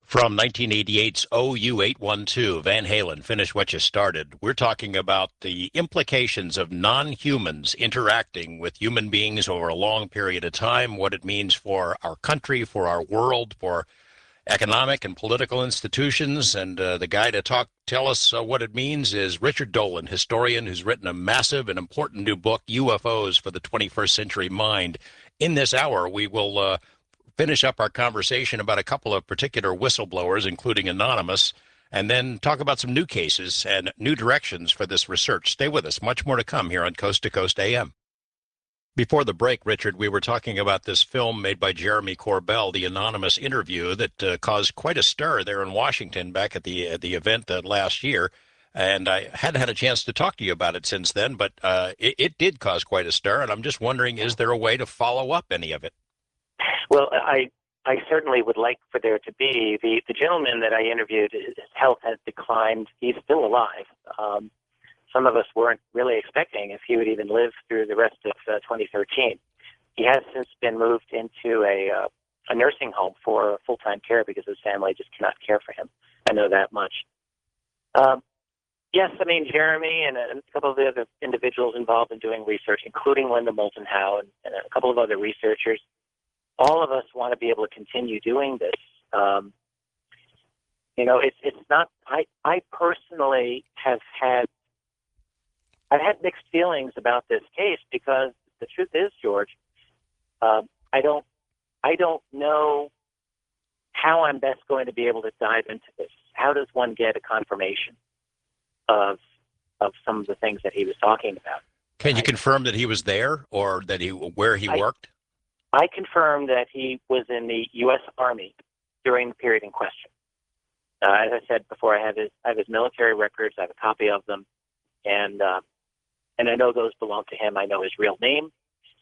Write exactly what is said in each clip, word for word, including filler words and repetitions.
From nineteen eighty-eight's O U eight one two, Van Halen, Finish What You Started. We're talking about the implications of non-humans interacting with human beings over a long period of time, what it means for our country, for our world, for economic and political institutions. And uh, the guy to talk, tell us uh, what it means is Richard Dolan, historian who's written a massive and important new book, U F Os for the twenty-first Century Mind. In this hour, we will uh, finish up our conversation about a couple of particular whistleblowers, including Anonymous, and then talk about some new cases and new directions for this research. Stay with us. Much more to come here on Coast to Coast A M. Before the break, Richard, we were talking about this film made by Jeremy Corbell, the Anonymous interview that uh, caused quite a stir there in Washington back at the uh, the event uh, last year. And I hadn't had a chance to talk to you about it since then, but uh, it, it did cause quite a stir. And I'm just wondering, is there a way to follow up any of it? Well, I I certainly would like for there to be. The, the gentleman that I interviewed, his health has declined. He's still alive. Um, some of us weren't really expecting if he would even live through the rest of uh, twenty thirteen. He has since been moved into a uh, a nursing home for full-time care because his family just cannot care for him. I know that much. Um, yes, I mean, Jeremy and a, and a couple of the other individuals involved in doing research, including Linda Moulton Howe and, and a couple of other researchers, all of us want to be able to continue doing this. Um, you know, it's it's not. I I personally have had I've had mixed feelings about this case because the truth is, George, um, I don't I don't know how I'm best going to be able to dive into this. How does one get a confirmation of of some of the things that he was talking about? Can you I, confirm that he was there or that he where he I, worked? I confirm that he was in the U S Army during the period in question. Uh, as I said before, I have his I have his military records. I have a copy of them, and uh, and I know those belong to him. I know his real name.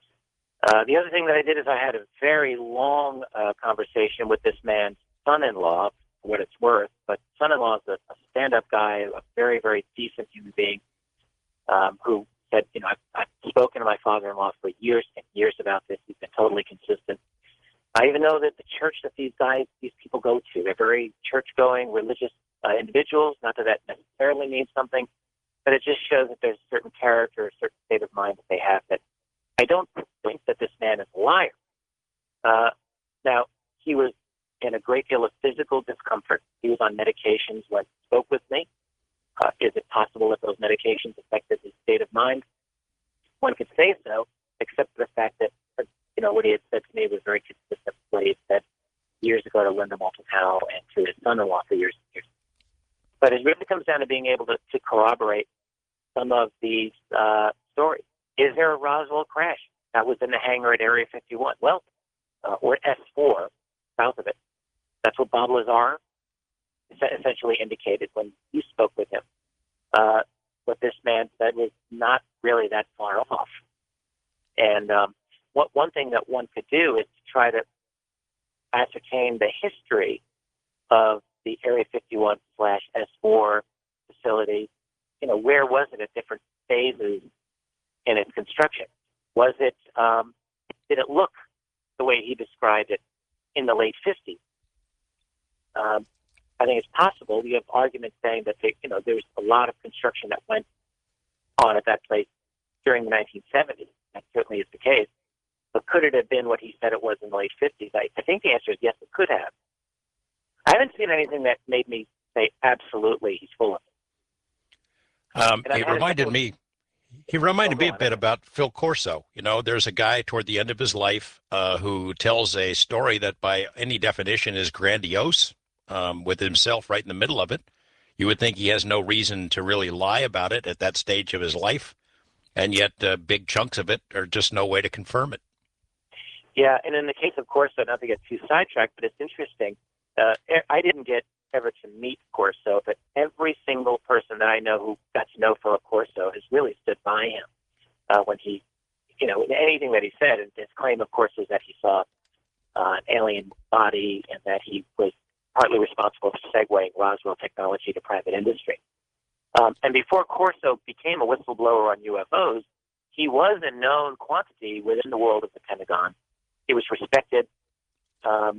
Uh, the other thing that I did is I had a very long uh, conversation with this man's son-in-law, for what it's worth. But son-in-law is a, a stand-up guy, a very very decent human being, um, who said, you know, I've, I've spoken to my father-in-law for years and years about this. He's been totally consistent. I even know that the church that these guys, these people go to, they're very church-going, religious uh, individuals. Not that that necessarily means something, but it just shows that there's a certain character, a certain state of mind that they have that I don't think that this man is a liar. Uh, now, he was in a great deal of physical discomfort. He was on medications when he spoke with me. Uh, is it possible that those medications affected his state of mind? One could say so, except for the fact that, you know, what he had said to me was very consistent with what he had said years ago to Linda Moulton Howe and to his son-in-law for years and years. But it really comes down to being able to, to corroborate some of these uh, stories. Is there a Roswell crash that was in the hangar at Area fifty-one? Well, uh, or S four, south of it. That's what Bob Lazar essentially indicated when you spoke with him. Uh, what this man said was not really that far off. And um, what one thing that one could do is to try to ascertain the history of the Area fifty-one slash S four facility. You know, where was it at different phases in its construction? Was it, um, did it look the way he described it in the late fifties? Um, I think it's possible. You have arguments saying that they, you know, there's a lot of construction that went on at that place during the nineteen seventies. That certainly is the case. But could it have been what he said it was in the late fifties? I, I think the answer is yes, it could have. I haven't seen anything that made me say absolutely he's full of it. Um, it reminded me. He reminded oh, me a on, bit about Phil Corso. You know, there's a guy toward the end of his life uh, who tells a story that by any definition is grandiose, um, with himself right in the middle of it. You would think he has no reason to really lie about it at that stage of his life, and yet uh, big chunks of it are just no way to confirm it. Yeah, and in the case of Corso, not to get too sidetracked, but it's interesting. Uh, I didn't get ever to meet Corso, but every single person that I know who got to know Philip Corso has really stood by him uh, when he, you know, anything that he said. And his claim, of course, was that he saw uh, an alien body and that he was partly responsible for segueing Roswell technology to private industry. Um, and before Corso became a whistleblower on U F Os, he was a known quantity within the world of the Pentagon. He was respected. Um,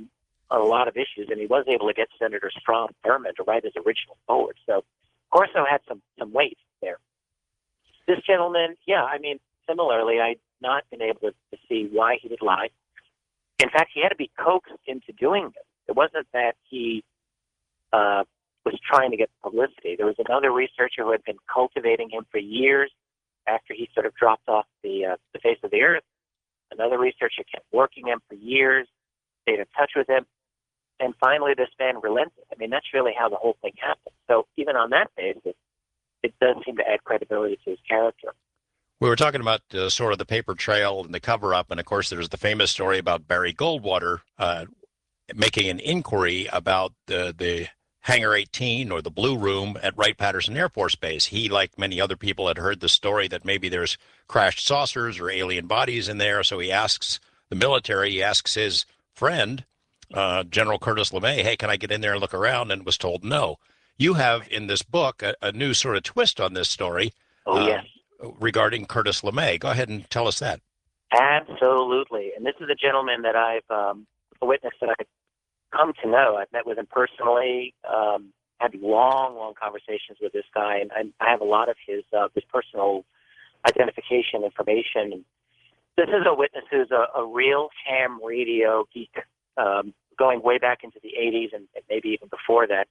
a lot of issues, and he was able to get Senator Strom Thurmond to write his original forward. So Corso had some some weight there. This gentleman, yeah, I mean, similarly, I'd not been able to, to see why he would lie. In fact, he had to be coaxed into doing this. It wasn't that he uh, was trying to get publicity. There was another researcher who had been cultivating him for years after he sort of dropped off the uh, the face of the earth. Another researcher kept working him for years, stayed in touch with him, and finally this man relented. I mean, that's really how the whole thing happened. So even on that basis, it does seem to add credibility to his character. We were talking about uh, sort of the paper trail and the cover-up, and of course there's the famous story about Barry Goldwater uh, making an inquiry about the, the Hangar eighteen or the Blue Room at Wright-Patterson Air Force Base. He, like many other people, had heard the story that maybe there's crashed saucers or alien bodies in there, so he asks the military, he asks his friend, uh, General Curtis LeMay, hey, can I get in there and look around, and was told no. You have in this book a, a new sort of twist on this story. Oh, yes. Uh, regarding Curtis LeMay. Go ahead and tell us that. Absolutely. And this is a gentleman that I've, um, a witness that I've come to know. I've met with him personally, um, had long, long conversations with this guy, and I, I have a lot of his, uh, his personal identification information. And this is a witness who's a, a real ham radio geek, um, going way back into the eighties and, and maybe even before that.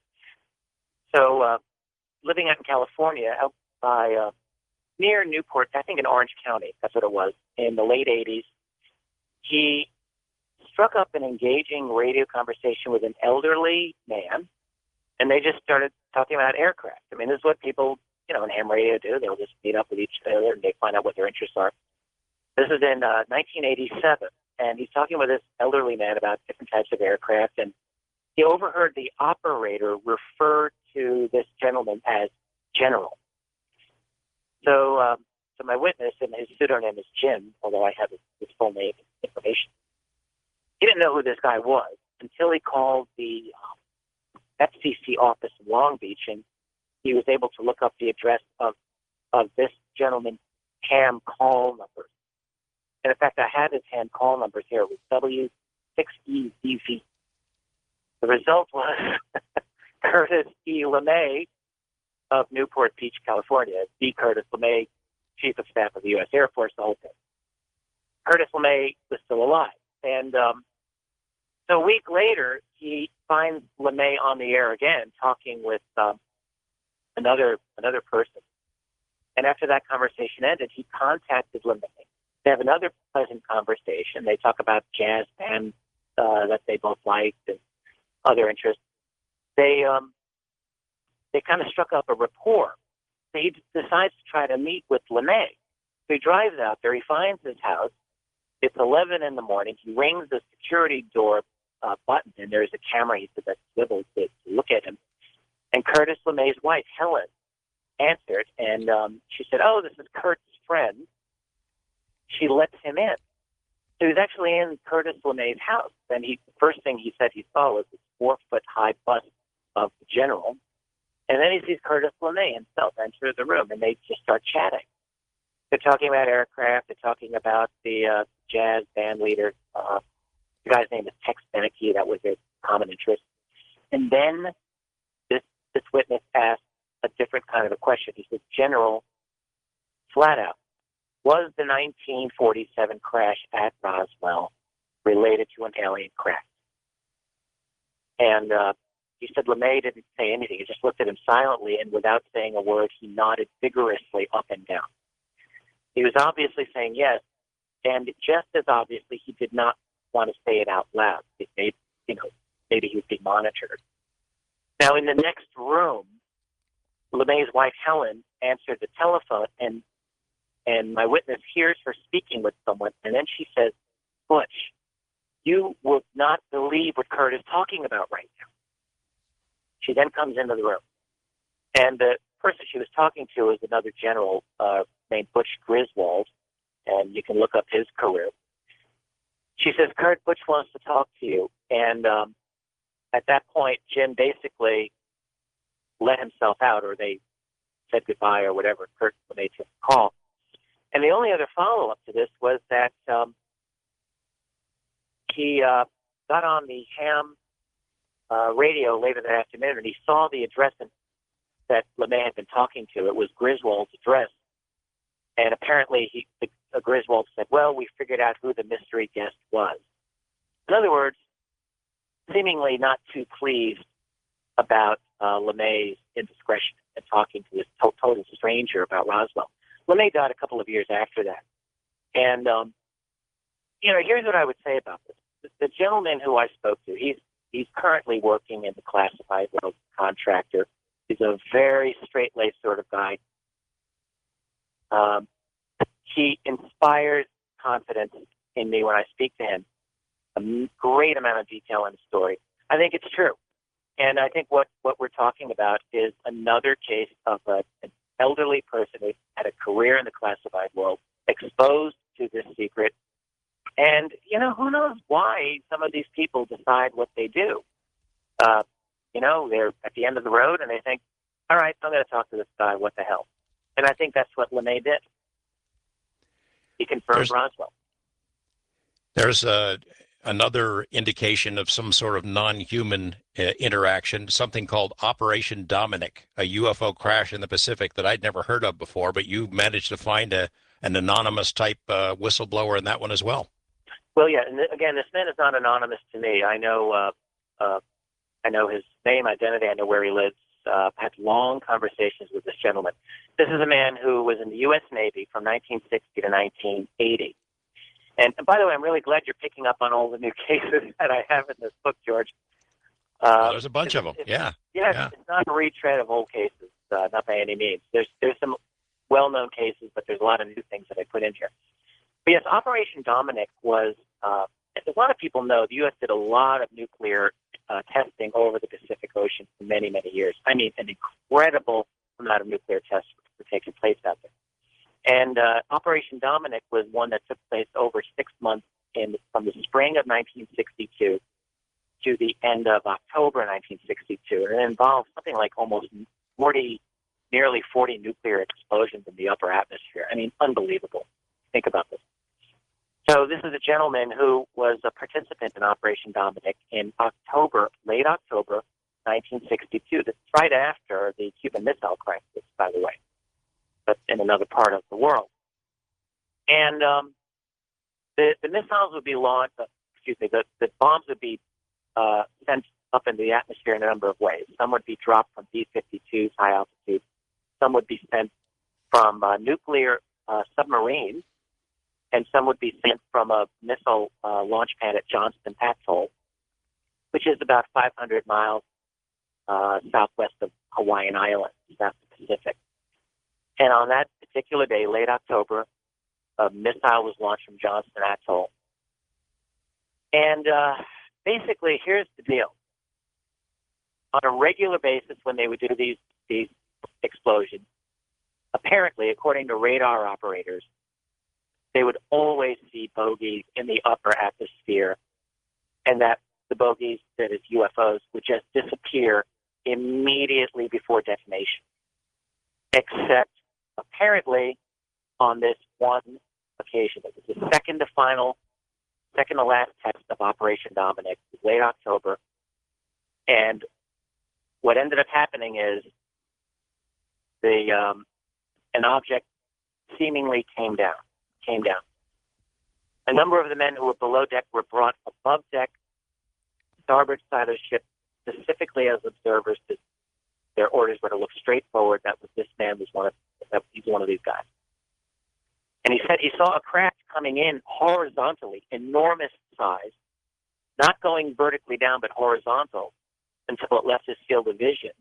So uh, living out in California, out by uh, near Newport, I think in Orange County, that's what it was, in the late eighties, he struck up an engaging radio conversation with an elderly man, and they just started talking about aircraft. I mean, this is what people, you know, in ham radio do. They'll just meet up with each other and they find out what their interests are. This is in uh, nineteen eighty-seven, and he's talking with this elderly man about different types of aircraft, and he overheard the operator refer to this gentleman as General. So, um, so my witness, and his pseudonym is Jim, although I have his, his full name information. He didn't know who this guy was until he called the um, F C C office in Long Beach, and he was able to look up the address of, of this gentleman's ham call numbers. And in fact, I had his ham call numbers here. It was W six E D V. The result was Curtis E. LeMay of Newport Beach, California. D. Curtis LeMay, Chief of Staff of the U S Air Force, the whole thing. Curtis LeMay was still alive. And um, so a week later, he finds LeMay on the air again, talking with um, another another person. And after that conversation ended, he contacted LeMay. They have another pleasant conversation. They talk about jazz bands uh, that they both liked and other interests. They um, they kind of struck up a rapport. So he decides to try to meet with LeMay. So he drives out there. He finds his house. It's eleven in the morning. He rings the security door uh, button, and there's a camera, he said, that swivels to, to look at him. And Curtis LeMay's wife, Helen, answered, and um, she said, oh, this is Kurt's friend. She lets him in. So he was actually in Curtis LeMay's house. And he, the first thing he said he saw was this four-foot-high bust of the general. And then he sees Curtis LeMay himself enter the room, and they just start chatting. They're talking about aircraft. They're talking about the uh, jazz band leader. Uh, the guy's name is Tex Beneke. That was their common interest. And then this, this witness asked a different kind of a question. He said, General, flat out, was the nineteen forty-seven crash at Roswell related to an alien craft? And uh, he said LeMay didn't say anything. He just looked at him silently, and without saying a word, he nodded vigorously up and down. He was obviously saying yes, and just as obviously, he did not want to say it out loud. It made, you know, maybe he would be monitored. Now, in the next room, LeMay's wife, Helen, answered the telephone, and and my witness hears her speaking with someone, and then she says, Butch, you would not believe what Kurt is talking about right now. She then comes into the room, and the person she was talking to is another general uh, named Butch Griswold, and you can look up his career. She says, Kurt, Butch wants to talk to you. And um, at that point, Jim basically let himself out, or they said goodbye or whatever. Kurt made his call. And the only other follow-up to this was that um, he uh, got on the ham uh, radio later that afternoon, and he saw the address that LeMay had been talking to. It was Griswold's address. And apparently he, the, the Griswold said, well, we figured out who the mystery guest was. In other words, seemingly not too pleased about uh, LeMay's indiscretion in talking to this to- total stranger about Roswell. LeMay died a couple of years after that. And, um, you know, here's what I would say about this. The, the gentleman who I spoke to, he's, he's currently working in the classified world, contractor. He's a very straight-laced sort of guy. Um, he inspires confidence in me when I speak to him. A great amount of detail in the story. I think it's true. And I think what, what we're talking about is another case of a, an elderly person who had a career in the classified world, exposed to this secret. And, you know, who knows why some of these people decide what they do. Uh, you know, they're at the end of the road and they think, all right, I'm going to talk to this guy. What the hell? And I think that's what LeMay did. He confirmed There's, Roswell. There's a, another indication of some sort of non-human uh, interaction, something called Operation Dominic, a U F O crash in the Pacific that I'd never heard of before, but you managed to find a, an anonymous type uh, whistleblower in that one as well. Well, yeah, and th- again, this man is not anonymous to me. I know, uh, uh, I know his name, identity. I know where he lives. Uh, had long conversations with this gentleman. This is a man who was in the U S Navy from nineteen sixty to nineteen eighty. And, and by the way, I'm really glad you're picking up on all the new cases that I have in this book, George. Uh, well, there's a bunch of them. It's, yeah. yeah. Yeah. It's not a retread of old cases, uh, not by any means. There's there's some well-known cases, but there's a lot of new things that I put in here. But yes, Operation Dominic was, uh, as a lot of people know, the U S did a lot of nuclear uh, testing over the Pacific Ocean for many, many years. I mean, an incredible amount of nuclear tests were taking place out there. And uh, Operation Dominic was one that took place over six months in from the spring of nineteen sixty-two to the end of October nineteen sixty-two. And it involved something like almost forty, nearly forty nuclear explosions in the upper atmosphere. I mean, unbelievable. Think about this. So this is a gentleman who was a participant in Operation Dominic in October, late October nineteen sixty-two. That's right after the Cuban Missile Crisis, by the way, but in another part of the world. And um, the, the missiles would be launched, uh, excuse me, the, the bombs would be uh, sent up into the atmosphere in a number of ways. Some would be dropped from B fifty-twos, high altitude. Some would be sent from uh, nuclear uh, submarines, and some would be sent from a missile uh, launch pad at Johnston Atoll, which is about five hundred miles uh, southwest of Hawaiian Islands, South Pacific. And on that particular day, late October, a missile was launched from Johnston Atoll. And uh, basically, here's the deal. On a regular basis, when they would do these, these explosions, apparently, according to radar operators, they would always see bogeys in the upper atmosphere, and that the bogeys, that is U F Os, would just disappear immediately before detonation. Except, apparently, on this one occasion, it was the second to final, second to last test of Operation Dominic, late October, and what ended up happening is the um, an object seemingly came down. came down. A number of the men who were below deck were brought above deck, starboard side of the ship, specifically as observers. To, their orders were to look straight forward. That was this man was one of that, he's one of these guys. And he said he saw a craft coming in horizontally, enormous size, not going vertically down but horizontal until it left his field of vision.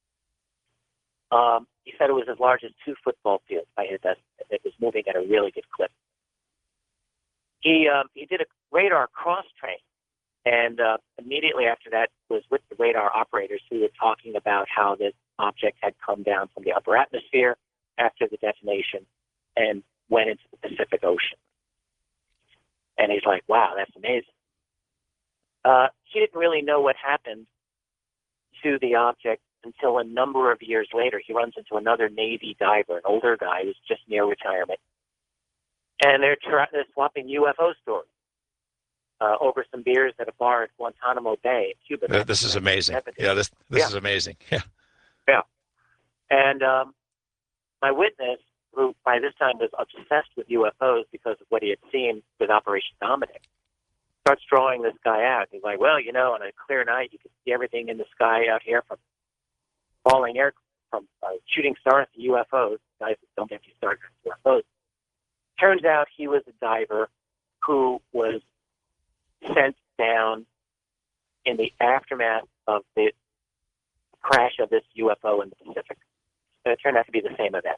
Um, he said it was as large as two football fields by his estimate. It was moving at a really good clip. He um, he did a radar cross train, and uh, immediately after that was with the radar operators who were talking about how this object had come down from the upper atmosphere after the detonation and went into the Pacific Ocean. And he's like, wow, that's amazing. Uh, he didn't really know what happened to the object until a number of years later. He runs into another Navy diver, an older guy who's just near retirement. And they're, tra- they're swapping U F O stories. uh, over some beers at a bar at Guantanamo Bay in Cuba. Uh, this is amazing. Yeah, this this yeah. is amazing. Yeah. Yeah. And um, my witness, who by this time was obsessed with U F Os because of what he had seen with Operation Dominic, starts drawing this guy out. He's like, well, you know, on a clear night, you can see everything in the sky out here from falling air, from uh, shooting stars to U F Os. Guys, don't get you started on U F Os. Turns out he was a diver who was sent down in the aftermath of the crash of this U F O in the Pacific. And it turned out to be the same event.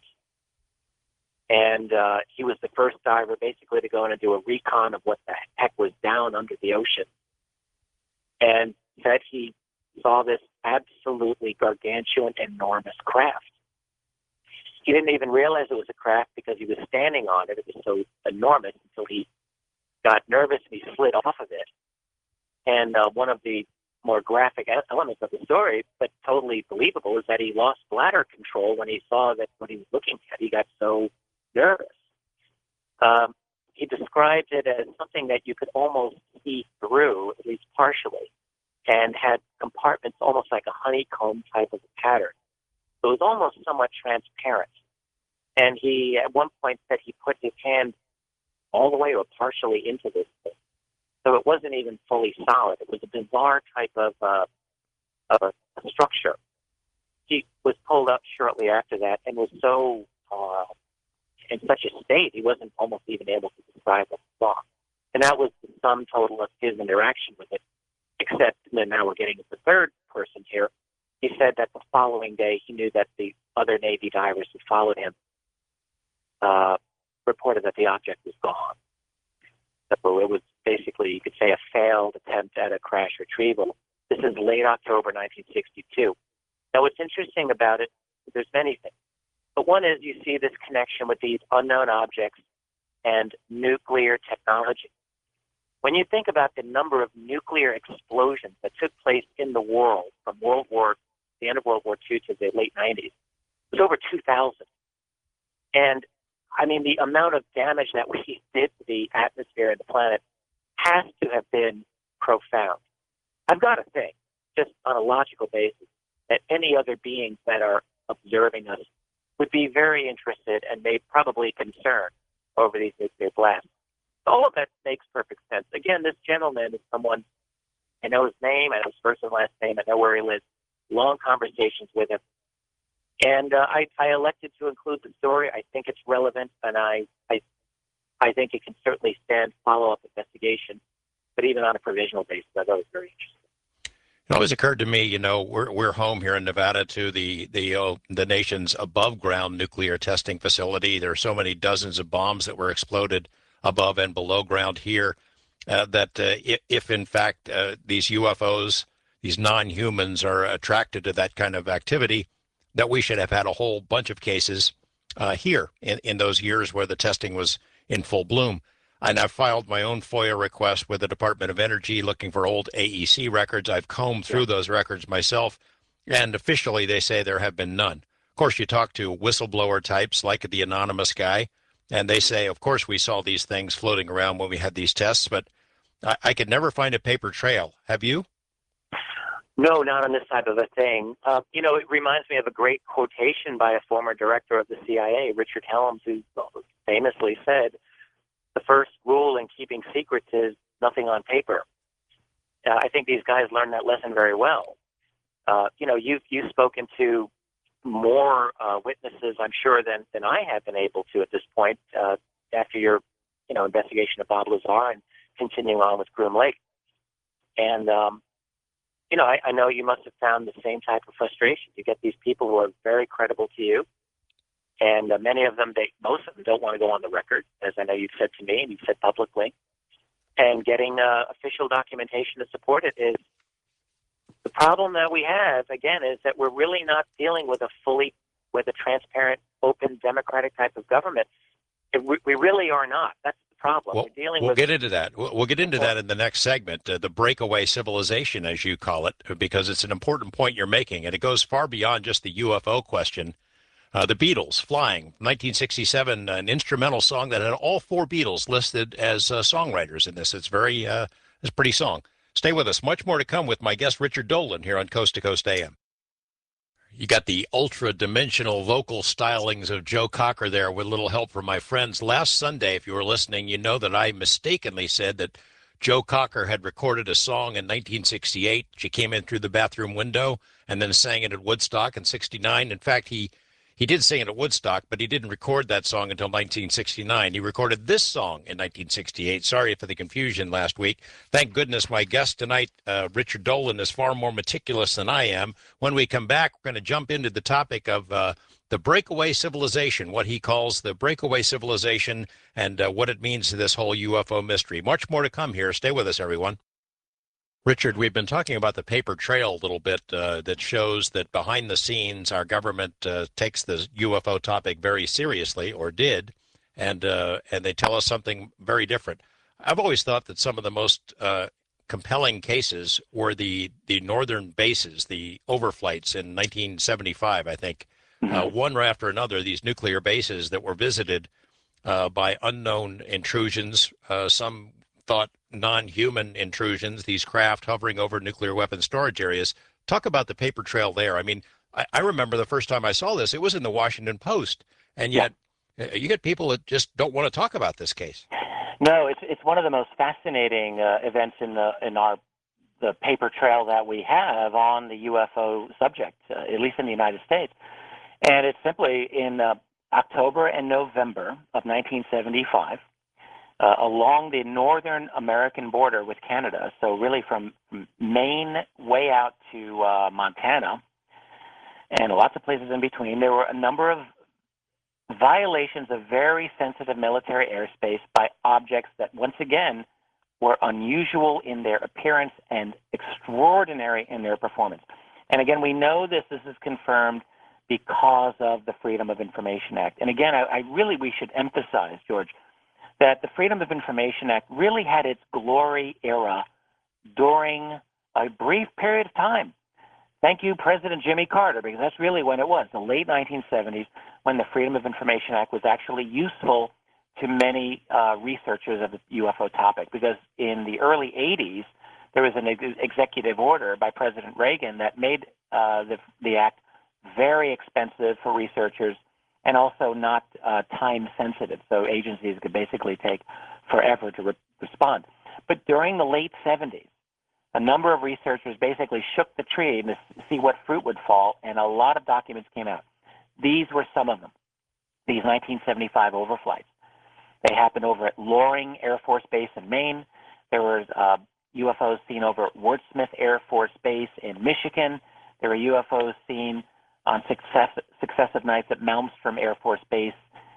And uh, he was the first diver basically to go in and do a recon of what the heck was down under the ocean. And said he saw this absolutely gargantuan, enormous craft. He didn't even realize it was a craft because he was standing on it. It was so enormous until he got nervous and he slid off of it. And uh, one of the more graphic elements of the story, but totally believable, is that he lost bladder control when he saw that what he was looking at. He got so nervous. Um, he described it as something that you could almost see through, at least partially, and had compartments almost like a honeycomb type of a pattern. So it was almost somewhat transparent. And he, at one point, said he put his hand all the way or partially into this thing. So it wasn't even fully solid. It was a bizarre type of, uh, of a, a structure. He was pulled up shortly after that and was so uh, in such a state he wasn't almost even able to describe what he saw. And that was the sum total of his interaction with it, except, and now we're getting to the third person here. He said that the following day he knew that the other Navy divers who followed him uh, reported that the object was gone. So it was basically, you could say, a failed attempt at a crash retrieval. This is late October nineteen sixty-two. Now, what's interesting about it, there's many things. But one is you see this connection with these unknown objects and nuclear technology. When you think about the number of nuclear explosions that took place in the world from World War, the end of World War Two to the late nineties, it was over two thousand. And I mean, the amount of damage that we did to the atmosphere and the planet has to have been profound. I've got to think, just on a logical basis, that any other beings that are observing us would be very interested and may probably concerned over these nuclear blasts. All of that makes perfect sense. Again, this gentleman is someone, I know his name, I know his first and last name, I know where he lives, long conversations with him. And uh, I, I elected to include the story. I think it's relevant, and I, I, I think it can certainly stand follow-up investigation. But even on a provisional basis, I thought it was very interesting. It always occurred to me, you know, we're we're home here in Nevada to the the uh, the nation's above-ground nuclear testing facility. There are so many dozens of bombs that were exploded above and below ground here uh, that uh, if, if in fact uh, these U F Os, these non-humans, are attracted to that kind of activity, that we should have had a whole bunch of cases uh, here in, in those years where the testing was in full bloom. And I've filed my own FOIA request with the Department of Energy looking for old A E C records. I've combed through those records myself, and officially they say there have been none. Of course, you talk to whistleblower types like the anonymous guy, and they say, of course, we saw these things floating around when we had these tests, but I, I could never find a paper trail. Have you? No, not on this type of a thing. Uh, you know, it reminds me of a great quotation by a former director of the C I A, Richard Helms, who famously said, the first rule in keeping secrets is nothing on paper. Uh, I think these guys learned that lesson very well. Uh, you know, you've, you've spoken to more uh, witnesses, I'm sure, than, than I have been able to at this point uh, after your, you know, investigation of Bob Lazar and continuing on with Groom Lake. And, um, you know, I, I know you must have found the same type of frustration. You get these people who are very credible to you, and uh, many of them, they, most of them don't want to go on the record, as I know you've said to me and you've said publicly. And getting uh, official documentation to support it is the problem that we have, again, is that we're really not dealing with a fully, with a transparent, open, democratic type of government. It, we, we really are not. That's the problem. Well, we're dealing we'll with, get into that. We'll, we'll get into that in the next segment, uh, the breakaway civilization, as you call it, because it's an important point you're making, and it goes far beyond just the U F O question. Uh, the Beatles, Flying, nineteen sixty-seven, an instrumental song that had all four Beatles listed as uh, songwriters in this. It's very uh, It's a pretty song. Stay with us. Much more to come with my guest, Richard Dolan, here on Coast to Coast A M. You got the ultra-dimensional vocal stylings of Joe Cocker there with a little help from my friends. Last Sunday, if you were listening, you know that I mistakenly said that Joe Cocker had recorded a song in nineteen sixty-eight. She came in through the bathroom window and then sang it at Woodstock in sixty-nine. In fact, he he did sing it at Woodstock, but he didn't record that song until nineteen sixty-nine. He recorded this song in nineteen sixty-eight. Sorry for the confusion last week. Thank goodness my guest tonight, uh, Richard Dolan, is far more meticulous than I am. When we come back, we're going to jump into the topic of uh, the breakaway civilization, what he calls the breakaway civilization, and uh, what it means to this whole U F O mystery. Much more to come here. Stay with us, everyone. Richard, we've been talking about the paper trail a little bit uh, that shows that behind the scenes, our government uh, takes the U F O topic very seriously, or did, and uh, and they tell us something very different. I've always thought that some of the most uh, compelling cases were the, the northern bases, the overflights in nineteen seventy-five, I think, uh, one right after another, these nuclear bases that were visited uh, by unknown intrusions, uh, some thought non-human intrusions, these craft hovering over nuclear weapon storage areas. Talk about the paper trail there. I mean, I, I remember the first time I saw this, it was in the Washington Post, and yet yeah. you get people that just don't want to talk about this case. No, it's it's one of the most fascinating uh, events in the in our the paper trail that we have on the U F O subject, uh, at least in the United States. And it's simply in uh, October and November of nineteen seventy-five. Uh, along the northern American border with Canada, so really from Maine way out to uh, Montana, and lots of places in between, there were a number of violations of very sensitive military airspace by objects that, once again, were unusual in their appearance and extraordinary in their performance. And again, we know this, this is confirmed because of the Freedom of Information Act. And again, I, I really, we should emphasize, George, that the Freedom of Information Act really had its glory era during a brief period of time. Thank you, President Jimmy Carter, because that's really when it was, the late nineteen seventies, when the Freedom of Information Act was actually useful to many uh, researchers of the U F O topic, because in the early eighties, there was an ex- executive order by President Reagan that made uh, the, the act very expensive for researchers and also not uh, time sensitive, so agencies could basically take forever to re- respond. But during the late seventies, a number of researchers basically shook the tree to see what fruit would fall, and a lot of documents came out. These were some of them, these nineteen seventy-five overflights. They happened over at Loring Air Force Base in Maine. There were uh, U F Os seen over at Wurtsmith Air Force Base in Michigan. There were U F Os seen on success, successive nights at Malmstrom Air Force Base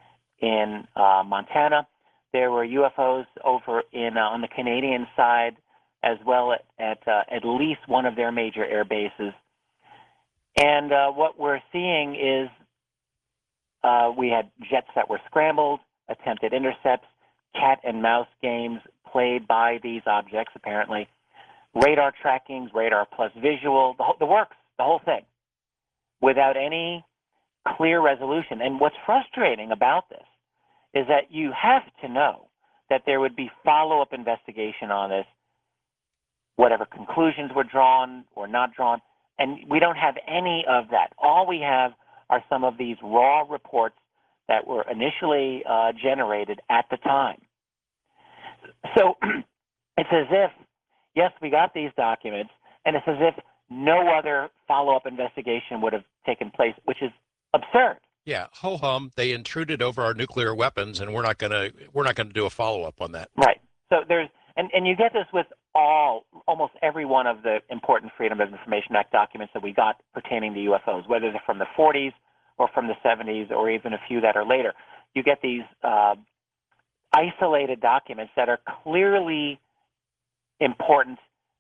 in uh, Montana. There were U F Os over in uh, on the Canadian side, as well at at, uh, at least one of their major air bases. And uh, what we're seeing is uh, we had jets that were scrambled, attempted intercepts, cat and mouse games played by these objects, apparently, radar trackings, radar plus visual, the, whole, the works, the whole thing, without any clear resolution. And what's frustrating about this is that you have to know that there would be follow-up investigation on this, whatever conclusions were drawn or not drawn, and we don't have any of that. All we have are some of these raw reports that were initially uh, generated at the time. So it's as if, yes, we got these documents, and it's as if no other follow-up investigation would have taken place, which is absurd. Yeah, ho hum. They intruded over our nuclear weapons, and we're not gonna we're not gonna do a follow-up on that. Right. So there's and, and you get this with all almost every one of the important Freedom of Information Act documents that we got pertaining to U F Os, whether they're from the forties or from the seventies or even a few that are later. You get these uh, isolated documents that are clearly important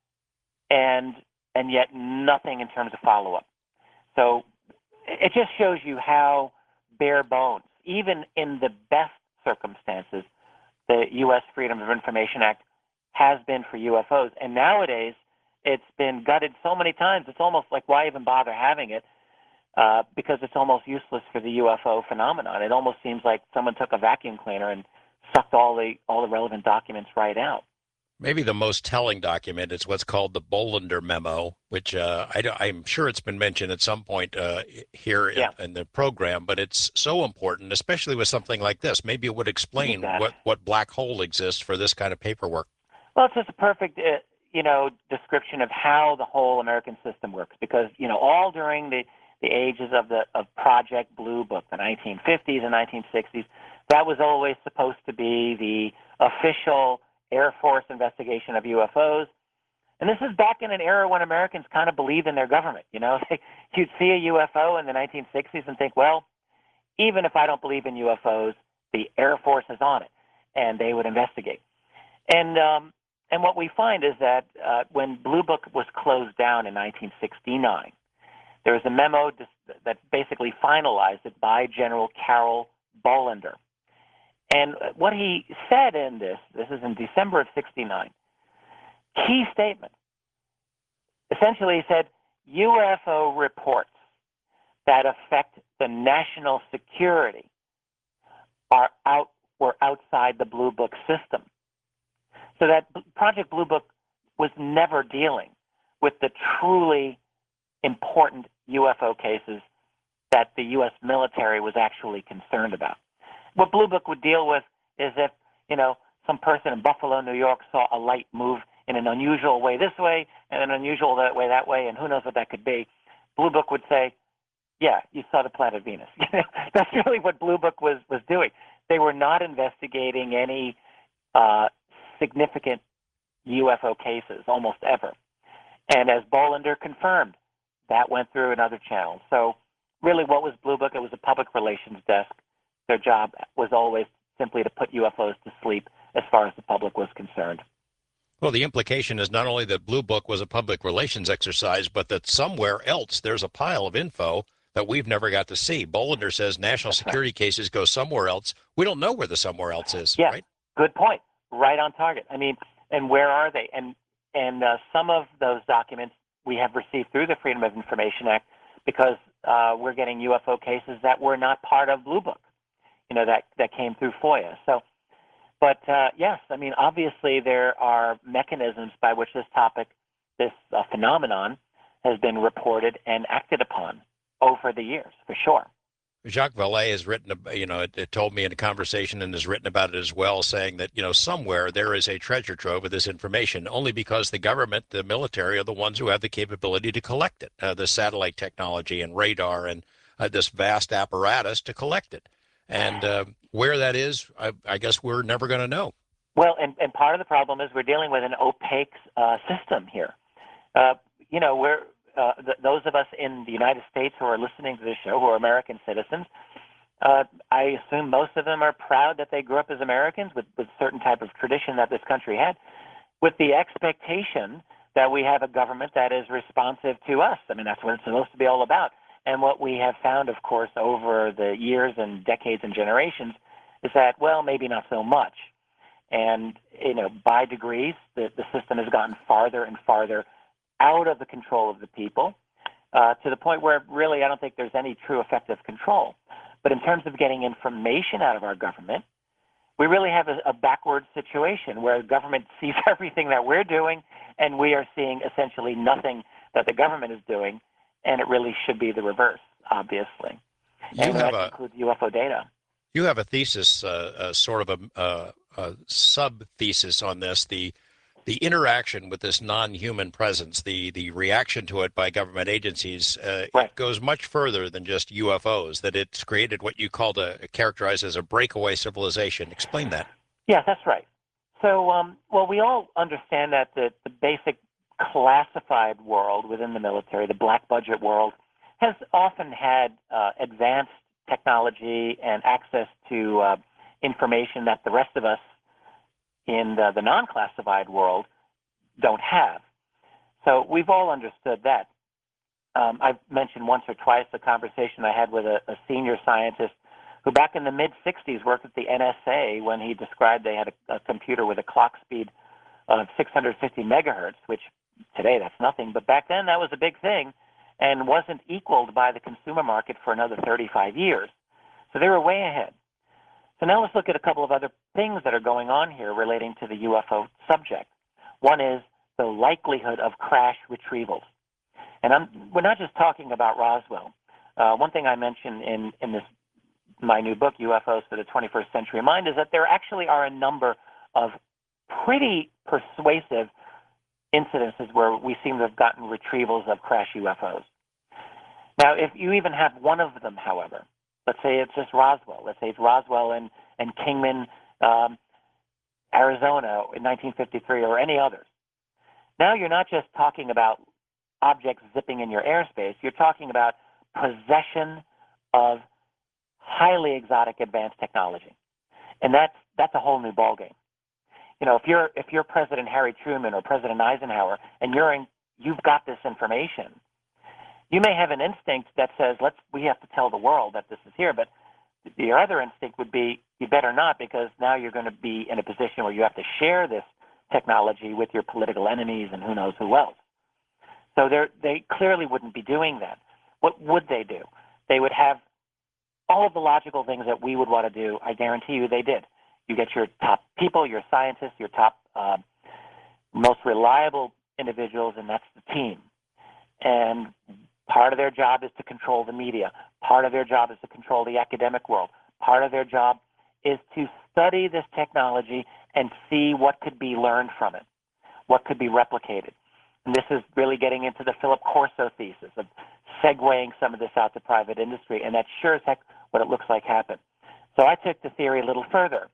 and and yet nothing in terms of follow-up. So it just shows you how bare bones, even in the best circumstances, the U S Freedom of Information Act has been for U F Os. And nowadays, it's been gutted so many times, it's almost like, why even bother having it? Uh, because it's almost useless for the U F O phenomenon. It almost seems like someone took a vacuum cleaner and sucked all the all the relevant documents right out. Maybe the most telling document is what's called the Bolender Memo, which uh, I, am sure it's been mentioned at some point uh, here in, Yeah, in the program, but it's so important, especially with something like this. Maybe it would you explain bet. what, what black hole exists for this kind of paperwork. Well, it's just a perfect, uh, you know, description of how the whole American system works. Because you know, all during the the ages of the of Project Blue Book, the nineteen fifties and nineteen sixties, that was always supposed to be the official Air Force investigation of U F Os. And this is back in an era when Americans kind of believed in their government. You know, you'd see a U F O in the nineteen sixties and think, well, even if I don't believe in U F Os, the Air Force is on it, and they would investigate. And um, and what we find is that uh, when Blue Book was closed down in nineteen sixty-nine, there was a memo that basically finalized it by General Carroll Bolender. And what he said in this, this is in December of sixty-nine, key statement. Essentially, he said, U F O reports that affect the national security are out were outside the Blue Book system. So that Project Blue Book was never dealing with the truly important U F O cases that the U S military was actually concerned about. What Blue Book would deal with is if, you know, some person in Buffalo, New York saw a light move in an unusual way this way and an unusual that way that way, and who knows what that could be. Blue Book would say, yeah, you saw the planet Venus. That's really what Blue Book was, was doing. They were not investigating any uh, significant U F O cases, almost ever. And as Bolender confirmed, that went through another channel. So really, what was Blue Book? It was a public relations desk. Their job was always simply to put U F Os to sleep as far as the public was concerned. Well, the implication is not only that Blue Book was a public relations exercise, but that somewhere else there's a pile of info that we've never got to see. Bolender says national That's security right. cases go somewhere else. We don't know where the somewhere else is, Yeah, right? good point. Right on target. I mean, and where are they? And and uh, some of those documents we have received through the Freedom of Information Act because uh, we're getting U F O cases that were not part of Blue Book. You know, that that came through FOIA. So, but uh, yes, I mean, obviously there are mechanisms by which this topic, this uh, phenomenon, has been reported and acted upon over the years, for sure. Jacques Vallée has written, you know, it, it told me in a conversation and has written about it as well, saying that, you know, somewhere there is a treasure trove of this information, only because the government, the military, are the ones who have the capability to collect it, uh, the satellite technology and radar and uh, this vast apparatus to collect it. And uh, where that is, I, I guess we're never going to know. Well, and, and part of the problem is we're dealing with an opaque uh, system here. Uh, you know, we're uh, th- those of us in the United States who are listening to this show, who are American citizens, uh, I assume most of them are proud that they grew up as Americans with, with certain type of tradition that this country had, with the expectation that we have a government that is responsive to us. I mean, that's what it's supposed to be all about. And what we have found, of course, over the years and decades and generations is that, well, maybe not so much. And, you know, by degrees, the, the system has gotten farther and farther out of the control of the people uh, to the point where really I don't think there's any true effective control. But in terms of getting information out of our government, we really have a, a backward situation where the government sees everything that we're doing and we are seeing essentially nothing that the government is doing, and it really should be the reverse, obviously. You And have that a includes U F O data. you have a thesis, uh, uh, sort of a, uh, a sub thesis on this, the the interaction with this non-human presence, the the reaction to it by government agencies, uh, Right. it goes much further than just U F Os. That it's created what you called a characterized as a breakaway civilization. Explain that. Yeah, that's right. So, um, well, we all understand that the, the basic classified world within the military, the black budget world, has often had uh, advanced technology and access to uh, information that the rest of us in the, the non-classified world don't have. So we've all understood that. Um, I've mentioned once or twice a conversation I had with a, a senior scientist who back in the mid sixties worked at the N S A when he described they had a, a computer with a clock speed of six hundred fifty megahertz, which today that's nothing, but back then that was a big thing and wasn't equaled by the consumer market for another thirty-five years. So they were way ahead. So now let's look at a couple of other things that are going on here relating to the U F O subject. One is the likelihood of crash retrievals. And I'm, we're not just talking about Roswell. Uh, one thing I mentioned in, in this my new book, U F Os for the twenty-first Century Mind, is that there actually are a number of pretty persuasive incidences where we seem to have gotten retrievals of crash U F Os. Now, if you even have one of them, however, let's say it's just Roswell. Let's say it's Roswell and, and Kingman, um, Arizona in nineteen fifty-three or any others. Now you're not just talking about objects zipping in your airspace. You're talking about possession of highly exotic advanced technology. And that's, that's a whole new ballgame. You know, if you're, if you're President Harry Truman or President Eisenhower and you're in, you've got this information, you may have an instinct that says, let's, we have to tell the world that this is here, but your other instinct would be, you better not, because now you're going to be in a position where you have to share this technology with your political enemies and who knows who else. So they clearly wouldn't be doing that. What would they do? They would have all of the logical things that we would want to do. I guarantee you they did. You get your top people, your scientists, your top uh, most reliable individuals, and that's the team. And part of their job is to control the media. Part of their job is to control the academic world. Part of their job is to study this technology and see what could be learned from it, what could be replicated. And this is really getting into the Philip Corso thesis of segueing some of this out to private industry, and that's sure as heck what it looks like happened. So I took the theory a little further.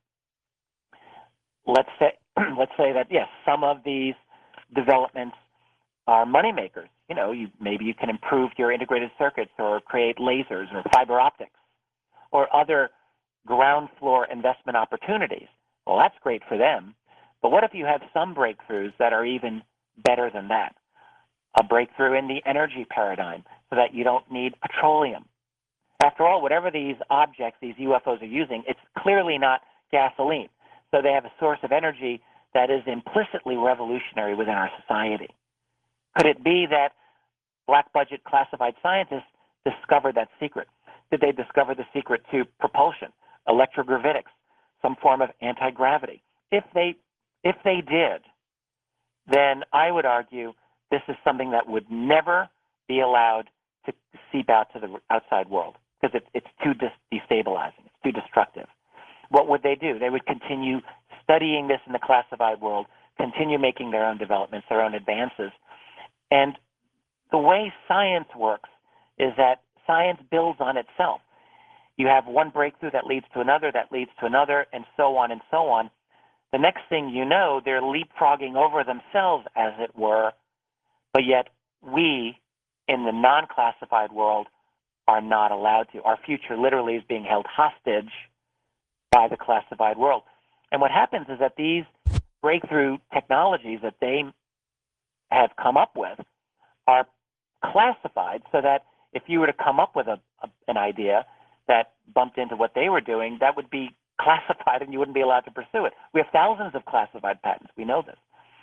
Let's say, let's say that, yes, some of these developments are moneymakers. You know, you, maybe you can improve your integrated circuits or create lasers or fiber optics or other ground floor investment opportunities. Well, that's great for them. But what if you have some breakthroughs that are even better than that? A breakthrough in the energy paradigm so that you don't need petroleum. After all, whatever these objects, these U F Os are using, it's clearly not gasoline. So they have a source of energy that is implicitly revolutionary within our society. Could it be that black budget classified scientists discovered that secret? Did they discover the secret to propulsion, electrogravitics, some form of anti-gravity? If they, if they did, then I would argue this is something that would never be allowed to seep out to the outside world because it, it's too destabilizing, it's too destructive. What would they do? They would continue studying this in the classified world, continue making their own developments, their own advances. And the way science works is that science builds on itself. You have one breakthrough that leads to another, that leads to another, and so on and so on. The next thing you know, they're leapfrogging over themselves, as it were, but yet we, in the non-classified world, are not allowed to. Our future literally is being held hostage by the classified world. And what happens is that these breakthrough technologies that they have come up with are classified so that if you were to come up with a, a, an idea that bumped into what they were doing, that would be classified and you wouldn't be allowed to pursue it. We have thousands of classified patents. We know this.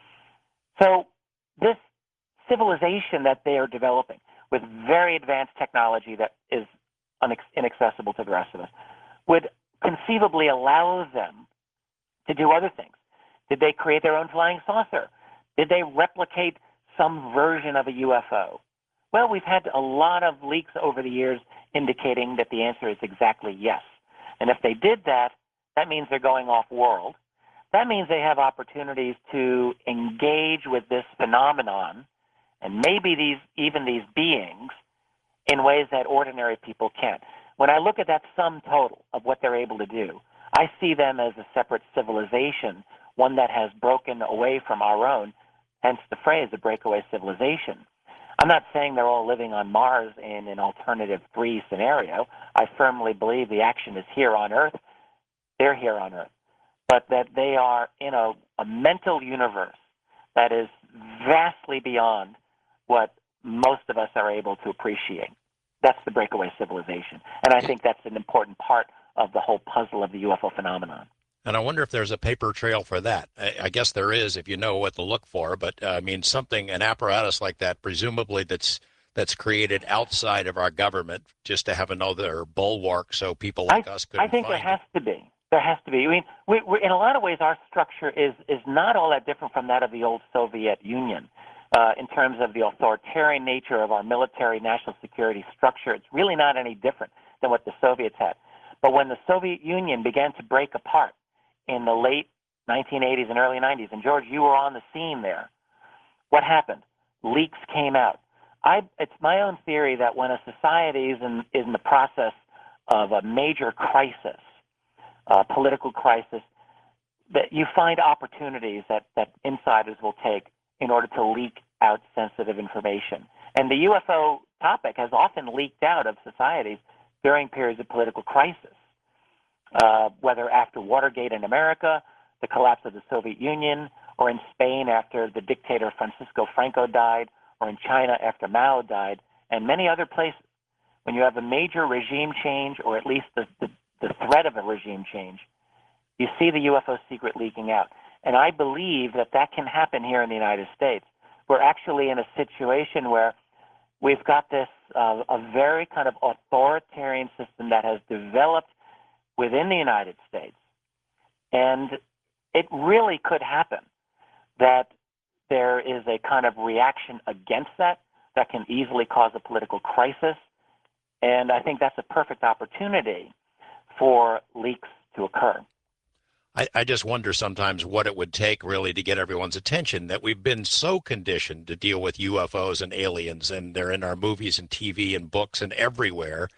So this civilization that they are developing with very advanced technology that is inaccessible to the rest of us would conceivably allow them to do other things. Did they create their own flying saucer? Did they replicate some version of a U F O? Well, we've had a lot of leaks over the years indicating that the answer is exactly yes. And if they did that, that means they're going off-world. That means they have opportunities to engage with this phenomenon and maybe these even these beings in ways that ordinary people can't. When I look at that sum total of what they're able to do, I see them as a separate civilization, one that has broken away from our own, hence the phrase, the breakaway civilization. I'm not saying they're all living on Mars in an alternative three scenario. I firmly believe the action is here on Earth. They're here on Earth. But that they are in a, a mental universe that is vastly beyond what most of us are able to appreciate. That's the breakaway civilization. And I think that's an important part of the whole puzzle of the U F O phenomenon. And I wonder if there's a paper trail for that. I, I guess there is if you know what to look for. But, uh, I mean, something, an apparatus like that, presumably that's that's created outside of our government just to have another bulwark so people like I, us couldn't I think find there has it. to be. There has to be. I mean, we, we, in a lot of ways, our structure is is not all that different from that of the old Soviet Union uh, in terms of the authoritarian nature of our military national security structure. It's really not any different than what the Soviets had. But when the Soviet Union began to break apart in the late nineteen eighties and early nineties, and George, you were on the scene there, what happened? Leaks came out. I, it's my own theory that when a society is in, is in the process of a major crisis, uh, political crisis, that you find opportunities that, that insiders will take in order to leak out sensitive information. And the U F O topic has often leaked out of societies during periods of political crisis, uh, whether after Watergate in America, the collapse of the Soviet Union, or in Spain after the dictator Francisco Franco died, or in China after Mao died, and many other places. When you have a major regime change, or at least the, the, the threat of a regime change, you see the U F O secret leaking out. And I believe that that can happen here in the United States. We're actually in a situation where we've got this uh, a very kind of authoritarian system that has developed within the United States. And it really could happen that there is a kind of reaction against that that can easily cause a political crisis. And I think that's a perfect opportunity for leaks to occur. I, I just wonder sometimes what it would take really to get everyone's attention, that we've been so conditioned to deal with U F Os and aliens, and they're in our movies and T V and books and everywhere,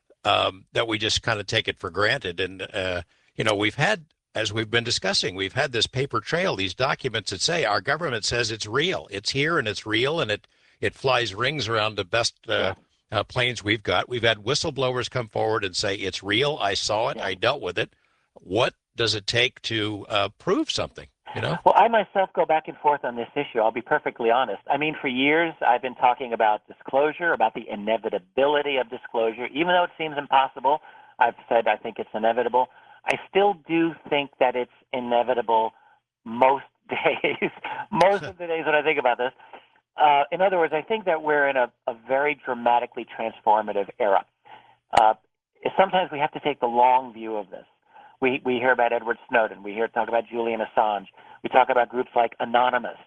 um, that we just kind of take it for granted. And, uh, you know, we've had, as we've been discussing, we've had this paper trail, these documents that say our government says it's real. It's here and it's real, and it, it flies rings around the best uh, yeah. uh, planes we've got. We've had whistleblowers come forward and say it's real. I saw it. Yeah. I dealt with it. What does it take to uh, prove something, you know? Well, I myself go back and forth on this issue. I'll be perfectly honest. I mean, for years, I've been talking about disclosure, about the inevitability of disclosure. Even though it seems impossible, I've said I think it's inevitable. I still do think that it's inevitable most days, most of the days when I think about this. Uh, in other words, I think that we're in a, a very dramatically transformative era. Uh, sometimes we have to take the long view of this. We we hear about Edward Snowden. We hear talk about Julian Assange. We talk about groups like Anonymous,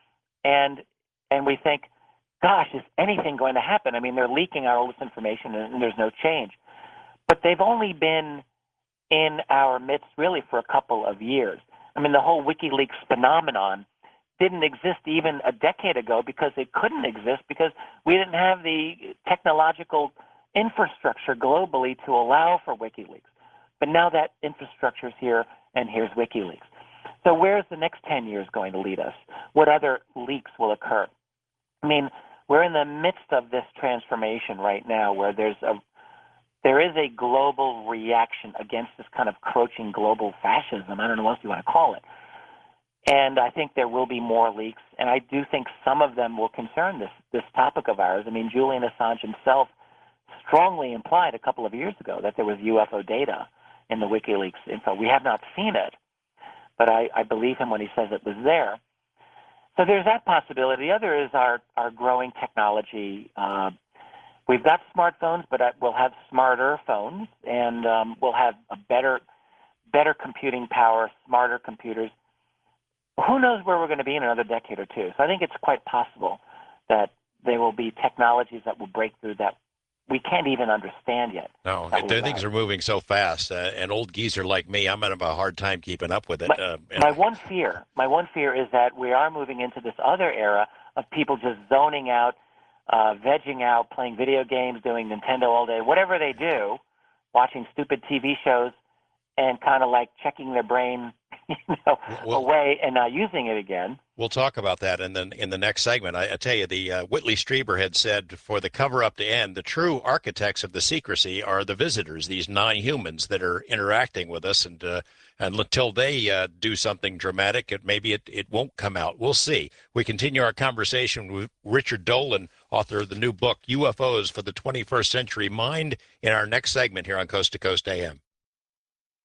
and and we think, gosh, is anything going to happen? I mean, they're leaking out all this information, and, and there's no change. But they've only been in our midst really for a couple of years. I mean, the whole WikiLeaks phenomenon didn't exist even a decade ago because it couldn't exist because we didn't have the technological infrastructure globally to allow for WikiLeaks. But now that infrastructure is here, and here's WikiLeaks. So where's the next ten years going to lead us? What other leaks will occur? I mean, we're in the midst of this transformation right now where there's a there is a global reaction against this kind of crouching global fascism. I don't know what else you want to call it. And I think there will be more leaks, and I do think some of them will concern this this topic of ours. I mean, Julian Assange himself strongly implied a couple of years ago that there was U F O data in the WikiLeaks info. We have not seen it, but I, I believe him when he says it was there. So there's that possibility. The other is our, our growing technology. Uh, we've got smartphones, but we'll have smarter phones, and um, we'll have a better, better computing power, smarter computers. Who knows where we're going to be in another decade or two? So I think it's quite possible that there will be technologies that will break through that we can't even understand yet. No, the things are moving so fast. Uh, an old geezer like me, I'm going to have a hard time keeping up with it. My, uh, my one fear, my one fear is that we are moving into this other era of people just zoning out, uh, vegging out, playing video games, doing Nintendo all day, whatever they do, watching stupid T V shows, and kind of like checking their brain, you know, well, away and not using it again. We'll talk about that in the, in the next segment. I, I tell you, the uh, Whitley Strieber had said, for the cover-up to end, the true architects of the secrecy are the visitors, these non-humans that are interacting with us, and uh, and until they uh, do something dramatic, it, maybe it, it won't come out. We'll see. We continue our conversation with Richard Dolan, author of the new book, U F Os for the twenty-first Century Mind, in our next segment here on Coast to Coast A M.